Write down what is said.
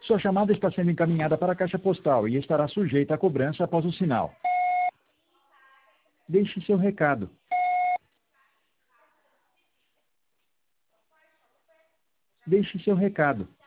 Sua chamada está sendo encaminhada para a caixa postal e estará sujeita a cobrança após o sinal. Deixe seu recado. Deixe seu recado.